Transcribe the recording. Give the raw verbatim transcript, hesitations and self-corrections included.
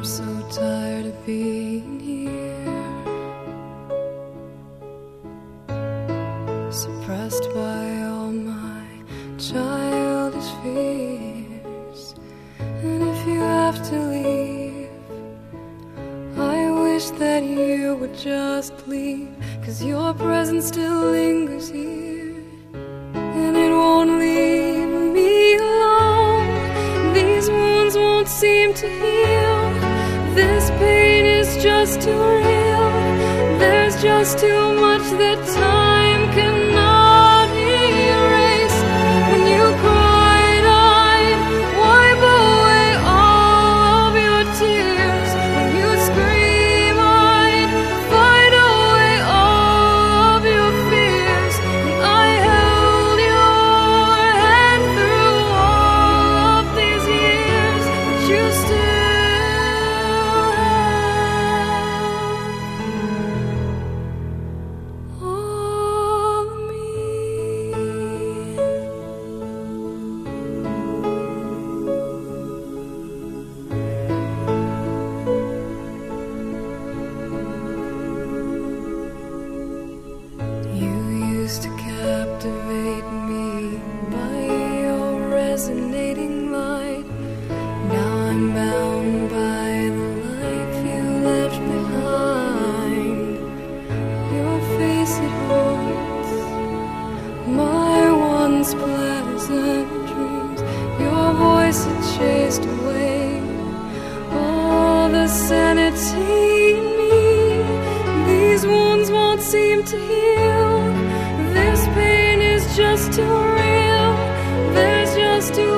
I'm so tired of being here, suppressed by all my childish fears. And if you have to leave, I wish that you would just leave, 'cause your presence still lingers here, and it won't leave me alone. These wounds won't seem to heal. This pain is just too real. There's just too much that time cannot erase. When you cried, I'd wipe away all of your tears. When you scream, I'd fight away all of your fears. And I held your hand through all of these years, but you still to captivate me by your resonating light. Now I'm bound by the life you left behind. Your face, it haunts my once pleasant dreams. Your voice, it chased away all the sanity in me. These wounds won't seem to heal. This pain is just too real. There's just too